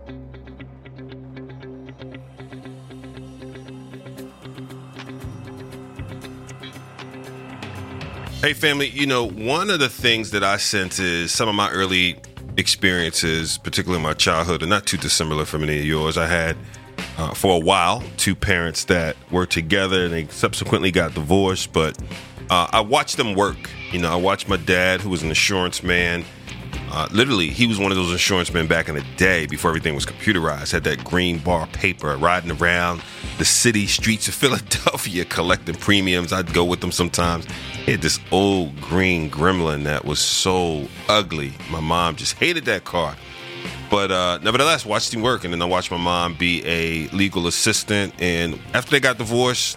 Hey, family, one of the things that I sense is some of my early experiences, particularly in my childhood, are not too dissimilar from any of yours. I had, for a while, two parents that were together and they subsequently got divorced, but I watched them work. I watched my dad, who was an insurance man. Literally, he was one of those insurance men back in the day before everything was computerized, had that green bar paper riding around the city streets of Philadelphia collecting premiums. I'd go with them sometimes. He had this old green Gremlin that was so ugly. My mom just hated that car. But nevertheless, watched him work, and then I watched my mom be a legal assistant. And after they got divorced,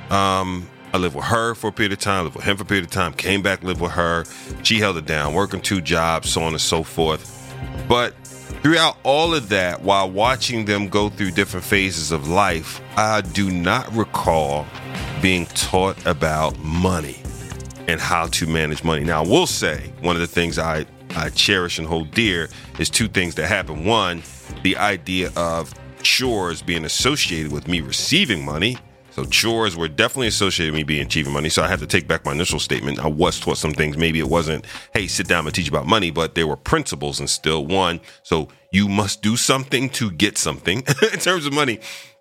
I lived with her for a period of time, lived with him for a period of time, came back, lived with her. She held it down, working 2 jobs, so on and so forth. But throughout all of that, while watching them go through different phases of life, I do not recall being taught about money and how to manage money. Now, I will say one of the things I cherish and hold dear is 2 things that happen. One, the idea of chores being associated with me receiving money. So chores were definitely associated with me being achieving money. So I have to take back my initial statement. I was taught some things. Maybe it wasn't, hey, sit down and teach about money, but there were principles instilled. One, so you must do something to get something in terms of money.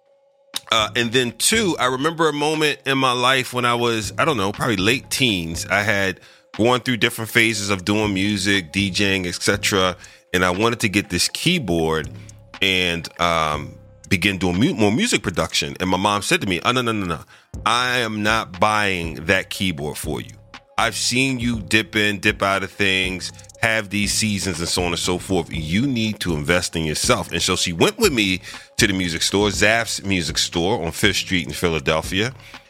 And then 2, I remember a moment in my life when I was, probably late teens. I had gone through different phases of doing music, DJing, etc. And I wanted to get this keyboard and begin doing more music production. And my mom said to me, oh, no. I am not buying that keyboard for you. I've seen you dip in, dip out of things, have these seasons and so on and so forth. You need to invest in yourself. And so she went with me to the music store, Zapp's Music Store on 5th Street in Philadelphia.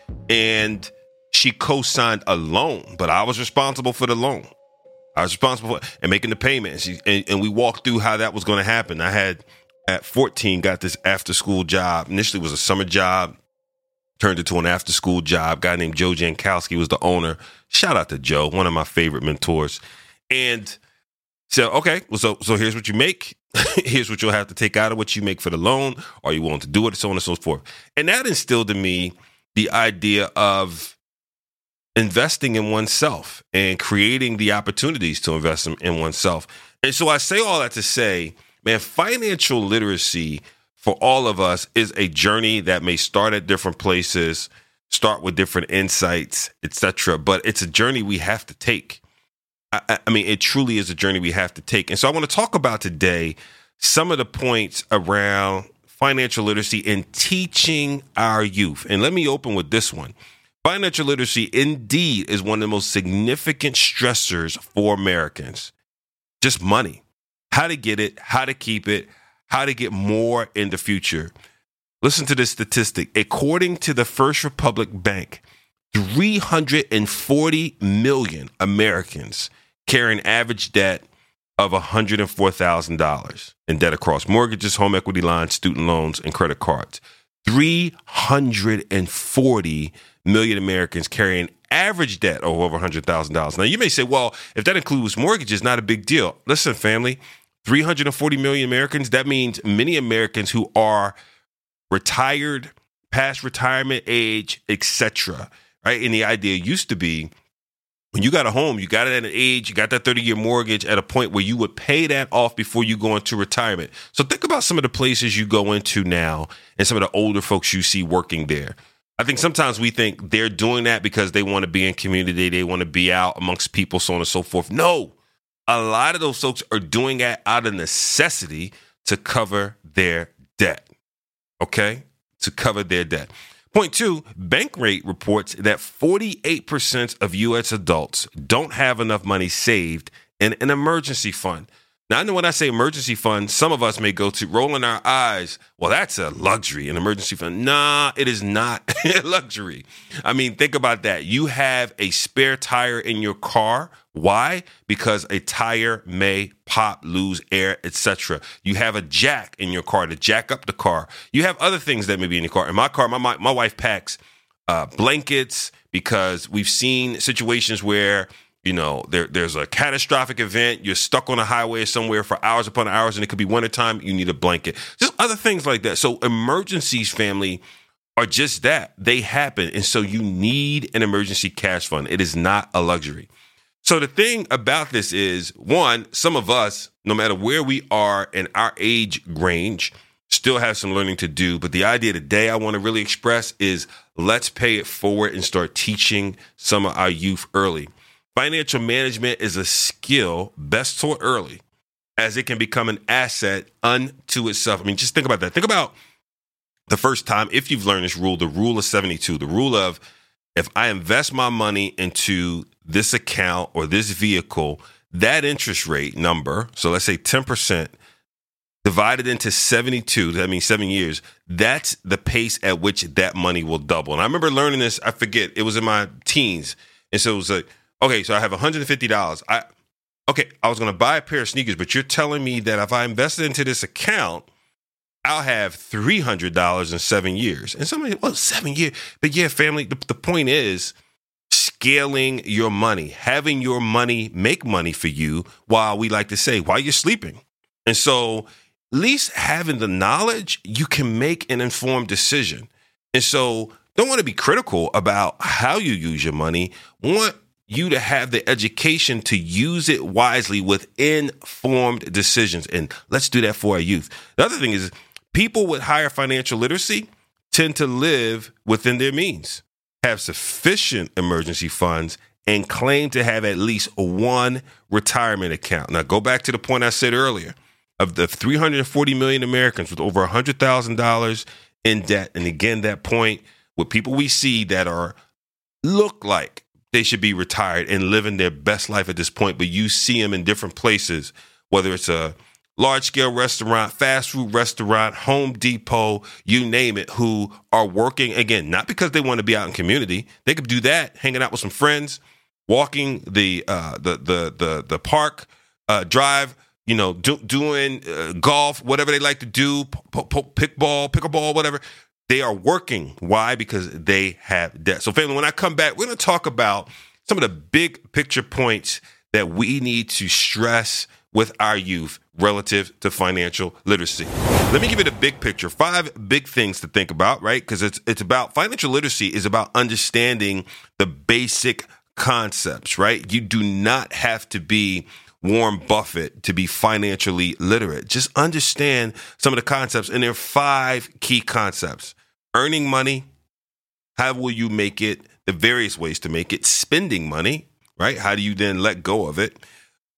And she co-signed a loan, but I was responsible for the loan. I was responsible for and making the payment. And we walked through how that was going to happen. I had, at 14, got this after-school job. Initially, it was a summer job. Turned into an after-school job. A guy named Joe Jankowski was the owner. Shout out to Joe, one of my favorite mentors. And so, okay, well, so here's what you make. Here's what you'll have to take out of what you make for the loan. Are you willing to do it? So on and so forth. And that instilled in me the idea of investing in oneself and creating the opportunities to invest in oneself. And so I say all that to say, man, financial literacy for all of us is a journey that may start at different places, start with different insights, etc. But it's a journey we have to take. I mean, it truly is a journey we have to take. And so I want to talk about today some of the points around financial literacy and teaching our youth. And let me open with this one. Financial literacy indeed is one of the most significant stressors for Americans. Just money. How to get it, how to keep it, how to get more in the future. Listen to this statistic. According to the First Republic Bank, 340 million Americans carry an average debt of $104,000 in debt across mortgages, home equity lines, student loans, and credit cards. 340 million Americans carry an average debt of over $100,000. Now, you may say, well, if that includes mortgages, not a big deal. Listen, family, 340 million Americans, that means many Americans who are retired, past retirement age, etc. Right? And the idea used to be when you got a home, you got it at an age, you got that 30-year mortgage at a point where you would pay that off before you go into retirement. So think about some of the places you go into now and some of the older folks you see working there. I think sometimes we think they're doing that because they want to be in community, they want to be out amongst people, so on and so forth. No. A lot of those folks are doing that out of necessity to cover their debt. Okay? To cover their debt. Point 2, Bankrate reports that 48% of U.S. adults don't have enough money saved in an emergency fund. Now, I know when I say emergency fund, some of us may go to rolling our eyes. Well, that's a luxury, an emergency fund. Nah, it is not a luxury. I mean, think about that. You have a spare tire in your car. Why? Because a tire may pop, lose air, etc. You have a jack in your car to jack up the car. You have other things that may be in your car. In my car, my wife packs blankets because we've seen situations where there's a catastrophic event. You're stuck on a highway somewhere for hours upon hours, and it could be wintertime. You need a blanket. Just other things like that. So emergencies, family, are just that. They happen. And so you need an emergency cash fund. It is not a luxury. So the thing about this is, one, some of us, no matter where we are in our age range, still have some learning to do. But the idea today I want to really express is let's pay it forward and start teaching some of our youth early. Financial management is a skill best taught early, as it can become an asset unto itself. I mean, just think about that. Think about the first time, if you've learned this rule, the rule of 72, the rule of if I invest my money into this account or this vehicle, that interest rate number, so let's say 10%, divided into 72, that means 7 years, that's the pace at which that money will double. And I remember learning this, I forget, it was in my teens. And so it was like, okay, so I have $150. I was going to buy a pair of sneakers, but you're telling me that if I invested into this account, I'll have $300 in 7 years. And somebody, 7 years? But yeah, family, the point is scaling your money, having your money make money for you while you're sleeping. And so at least having the knowledge, you can make an informed decision. And so don't want to be critical about how you use your money. Want you to have the education to use it wisely with informed decisions. And let's do that for our youth. The other thing is people with higher financial literacy tend to live within their means, have sufficient emergency funds, and claim to have at least one retirement account. Now, go back to the point I said earlier of the 340 million Americans with over $100,000 in debt. And again, that point with people we see that look like they should be retired and living their best life at this point, but you see them in different places, whether it's a large-scale restaurant, fast food restaurant, Home Depot, you name it, who are working, again, not because they want to be out in community. They could do that, hanging out with some friends, walking the park, drive, doing golf, whatever they like to do, pickleball, whatever. They are working. Why? Because they have debt. So family, when I come back, we're going to talk about some of the big picture points that we need to stress with our youth relative to financial literacy. Let me give you the big picture. 5 big things to think about, right? Because it's about financial literacy is about understanding the basic concepts, right? You do not have to be Warren Buffett to be financially literate. Just understand some of the concepts. And there are 5 key concepts. Earning money. How will you make it? The various ways to make it. Spending money, right? How do you then let go of it?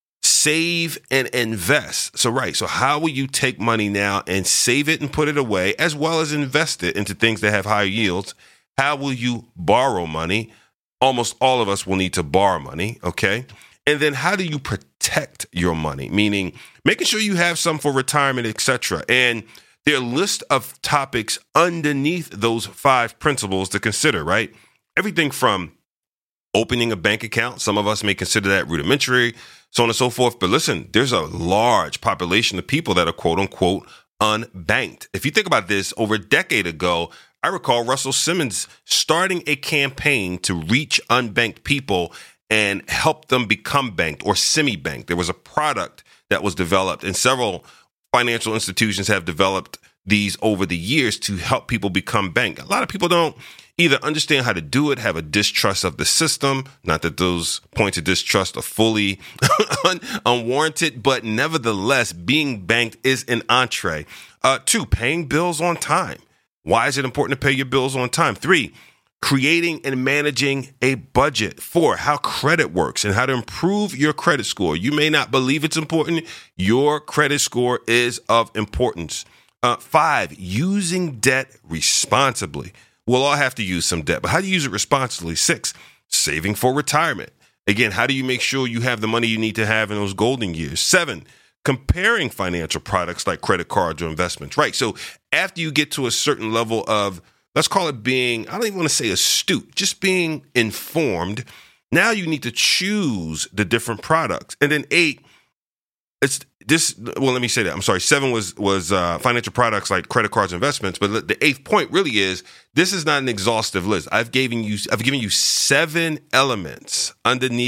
Save and invest. So how will you take money now and save it and put it away, as well as invest it into things that have higher yields? How will you borrow money? Almost all of us will need to borrow money, okay? And then how do you protect your money? Meaning making sure you have some for retirement, etc. And there are a list of topics underneath those 5 principles to consider, right? Everything from opening a bank account. Some of us may consider that rudimentary, so on and so forth. But listen, there's a large population of people that are quote unquote unbanked. If you think about this, over a decade ago, I recall Russell Simmons starting a campaign to reach unbanked people and help them become banked or semi-banked. There was a product that was developed, and several financial institutions have developed these over the years to help people become banked. A lot of people don't either understand how to do it, have a distrust of the system. Not that those points of distrust are fully unwarranted, but nevertheless, being banked is an entree. 2, paying bills on time. Why is it important to pay your bills on time? 3, creating and managing a budget. 4, how credit works and how to improve your credit score. You may not believe it's important. Your credit score is of importance. 5, using debt responsibly. We'll all have to use some debt, but how do you use it responsibly? 6, saving for retirement. Again, how do you make sure you have the money you need to have in those golden years? 7, comparing financial products like credit cards or investments, right? So after you get to a certain level of, let's call it being, I don't even want to say astute, just being informed. Now you need to choose the different products. And then 8, it's this. Well, let me say that. I'm sorry. 7 was financial products like credit cards, investments. But the 8th point really is this is not an exhaustive list. I've given you 7 elements underneath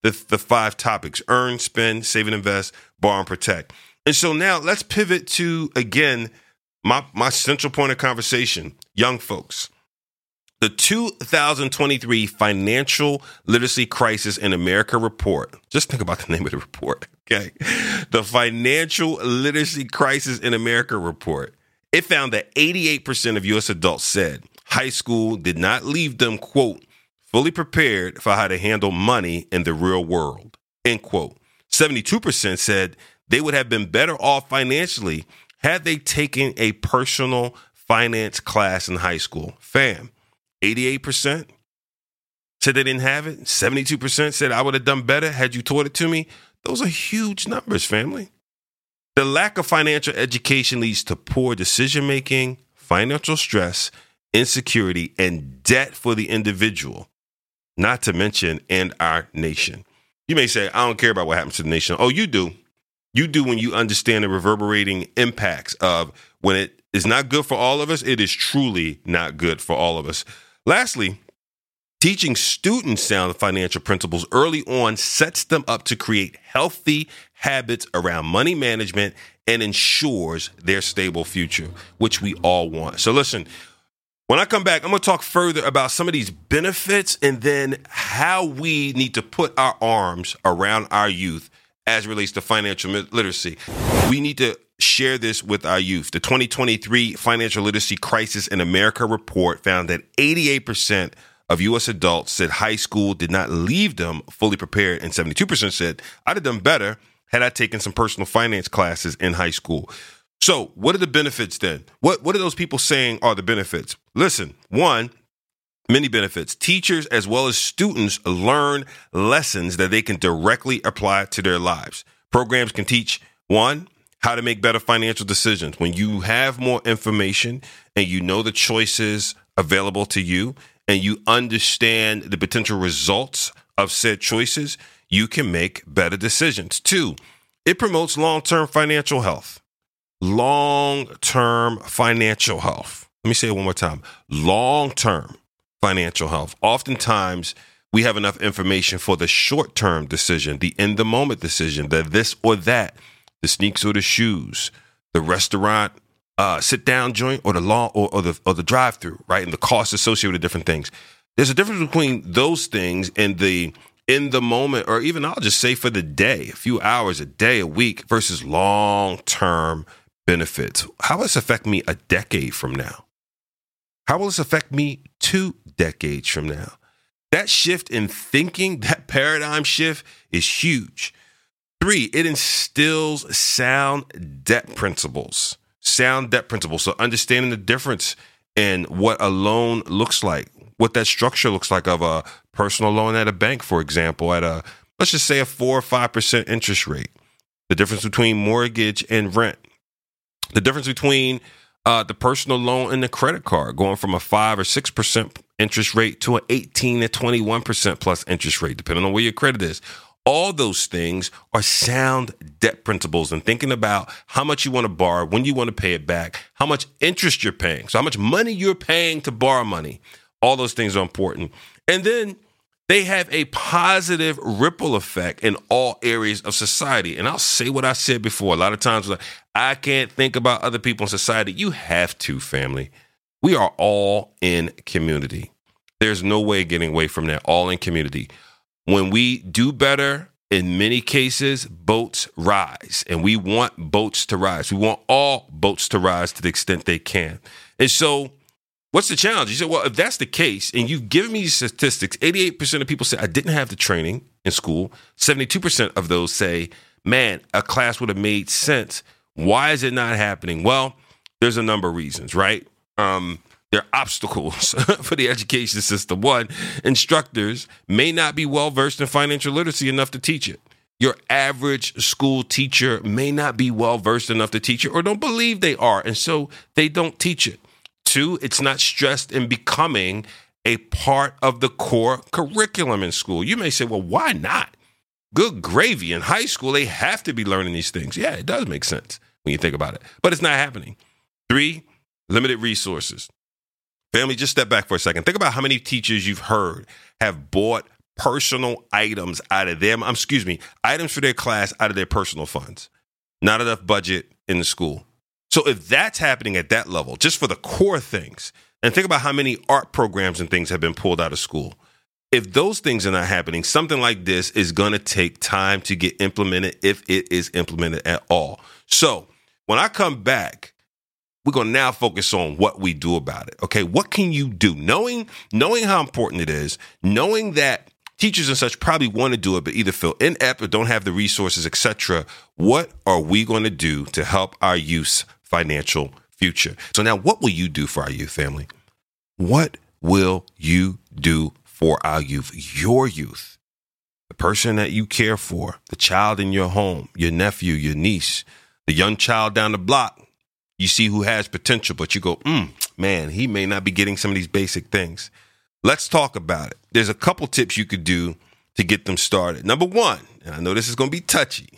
the 5 topics: earn, spend, save and invest, borrow and protect. And so now let's pivot to, again, my central point of conversation, young folks. The 2023 Financial Literacy Crisis in America report. Just think about the name of the report, okay? The Financial Literacy Crisis in America report. It found that 88% of U.S. adults said high school did not leave them, quote, fully prepared for how to handle money in the real world, end quote. 72% said they would have been better off financially had they taken a personal finance class in high school. Fam, 88% said they didn't have it. 72% said I would have done better had you taught it to me. Those are huge numbers, family. The lack of financial education leads to poor decision-making, financial stress, insecurity, and debt for the individual, not to mention in our nation. You may say, I don't care about what happens to the nation. Oh, you do. You do when you understand the reverberating impacts of when it is not good for all of us, it is truly not good for all of us. Lastly, teaching students sound financial principles early on sets them up to create healthy habits around money management and ensures their stable future, which we all want. So listen, when I come back, I'm going to talk further about some of these benefits and then how we need to put our arms around our youth as it relates to financial literacy. We need to share this with our youth. The 2023 Financial Literacy Crisis in America report found that 88% of U.S. adults said high school did not leave them fully prepared, and 72% said, I'd have done better had I taken some personal finance classes in high school. So what are the benefits then? What are those people saying are the benefits? Listen, one, many benefits. Teachers as well as students learn lessons that they can directly apply to their lives. Programs can teach, one, how to make better financial decisions. When you have more information and you know the choices available to you and you understand the potential results of said choices, you can make better decisions. Two, it promotes long-term financial health. Long-term financial health. Let me say it one more time. Long-term financial health. Oftentimes, we have enough information for the short-term decision, the in-the-moment decision, the this or that, the sneaks or the shoes, the restaurant sit-down joint, or the law or the drive-through, right? And the costs associated with different things. There's a difference between those things and the in the moment, or even I'll just say for the day, a few hours, a day, a week, versus long-term benefits. How will this affect me a decade from now? How will this affect me 2 decades from now? That shift in thinking, that paradigm shift is huge. 3, it instills sound debt principles. Sound debt principles. So understanding the difference in what a loan looks like, what that structure looks like of a personal loan at a bank, for example, at a, let's just say a 4 or 5% interest rate. The difference between mortgage and rent. The difference between the personal loan and the credit card, going from a 5 or 6% interest rate to an 18 to 21% plus interest rate, depending on where your credit is. All those things are sound debt principles, and thinking about how much you want to borrow, when you want to pay it back, how much interest you're paying, so how much money you're paying to borrow money. All those things are important. And then they have a positive ripple effect in all areas of society. And I'll say what I said before. A lot of times, I can't think about other people in society. You have to, family. We are all in community. There's no way getting away from that. All in community. When we do better, in many cases, boats rise. And we want boats to rise. We want all boats to rise to the extent they can. And so what's the challenge? You said, well, if that's the case, and you've given me statistics, 88% of people say, I didn't have the training in school. 72% of those say, man, a class would have made sense. Why is it not happening? Well, there's a number of reasons, right? There are obstacles for the education system. One, instructors may not be well-versed in financial literacy enough to teach it. Your average school teacher may not be well-versed enough to teach it, or don't believe they are, and so they don't teach it. 2, it's not stressed in becoming a part of the core curriculum in school. You may say, well, why not? Good gravy. In high school, they have to be learning these things. Yeah, it does make sense when you think about it, but it's not happening. 3, limited resources. Family, just step back for a second. Think about how many teachers you've heard have bought personal items out of them. Items for their class out of their personal funds. Not enough budget in the school. So if that's happening at that level, just for the core things, and think about how many art programs and things have been pulled out of school. If those things are not happening, something like this is going to take time to get implemented, if it is implemented at all. So when I come back, we're going to now focus on what we do about it. Okay, what can you do? Knowing how important it is, knowing that teachers and such probably want to do it, but either feel inept or don't have the resources, etc. What are we going to do to help our youth's financial future? So now, what will you do for our youth, family? What will you do for our youth, your youth, the person that you care for, the child in your home, your nephew, your niece, the young child down the block? You see who has potential, but you go, man, he may not be getting some of these basic things. Let's talk about it. There's a couple tips you could do to get them started. Number one, and I know this is going to be touchy,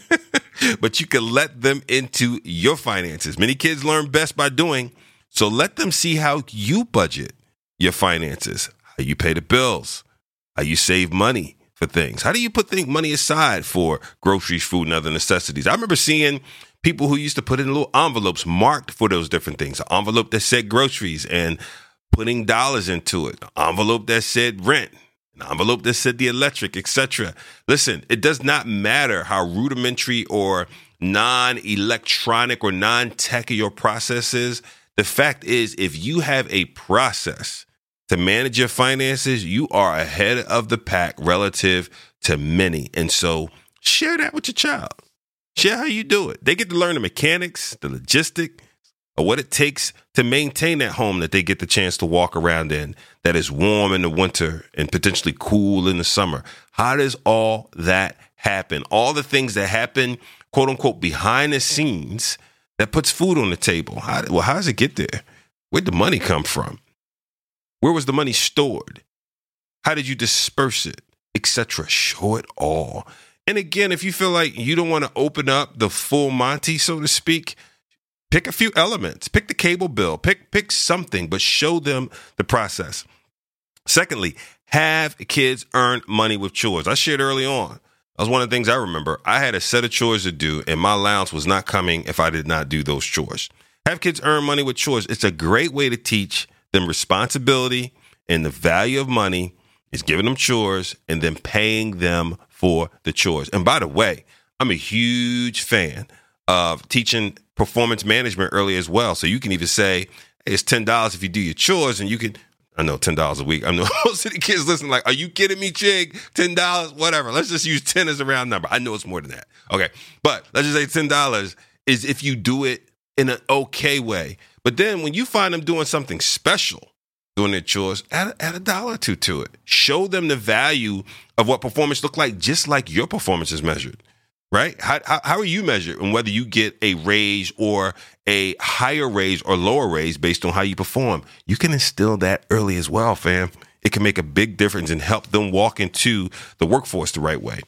but you can let them into your finances. Many kids learn best by doing, so let them see how you budget your finances, how you pay the bills, how you save money for things. How do you put money aside for groceries, food, and other necessities? I remember seeing people who used to put in little envelopes marked for those different things. An envelope that said groceries and putting dollars into it. An envelope that said rent. An envelope that said the electric, etc. Listen, it does not matter how rudimentary or non-electronic or non-tech your process is. The fact is, if you have a process to manage your finances, you are ahead of the pack relative to many. And so share that with your child. Share how you do it. They get to learn the mechanics, the logistic, or what it takes to maintain that home that they get the chance to walk around in, that is warm in the winter and potentially cool in the summer. How does all that happen? All the things that happen, quote unquote, behind the scenes that puts food on the table. How does it get there? Where'd the money come from? Where was the money stored? How did you disperse it, etc.? Show it all. And again, if you feel like you don't want to open up the full Monty, so to speak, pick a few elements. Pick the cable bill. Pick something, but show them the process. Secondly, have kids earn money with chores. I shared early on. That was one of the things I remember. I had a set of chores to do, and my allowance was not coming if I did not do those chores. Have kids earn money with chores. It's a great way to teach them responsibility and the value of money is giving them chores and then paying them for the chores. And by the way, I'm a huge fan of teaching performance management early as well. So you can even say, hey, it's $10 if you do your chores, and you can, I know $10 a week. I know most of the kids listen like, are you kidding me, Chig? $10, whatever. Let's just use 10 as a round number. I know it's more than that. Okay. But let's just say $10 is if you do it in an okay way. But then when you find them doing something special, doing their chores, add a dollar or two to it. Show them the value of what performance look like, just like your performance is measured, right? How are you measured, and whether you get a raise or a higher raise or lower raise based on how you perform? You can instill that early as well, fam. It can make a big difference and help them walk into the workforce the right way.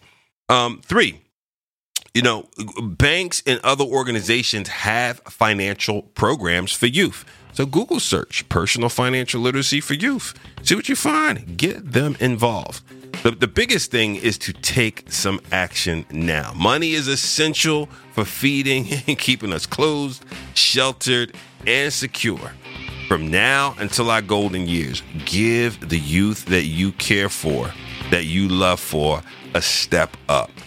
3, banks and other organizations have financial programs for youth. So Google search personal financial literacy for youth. See what you find. Get them involved. The biggest thing is to take some action now. Money is essential for feeding and keeping us clothed, sheltered, and secure. From now until our golden years, give the youth that you care for, that you love for, a step up.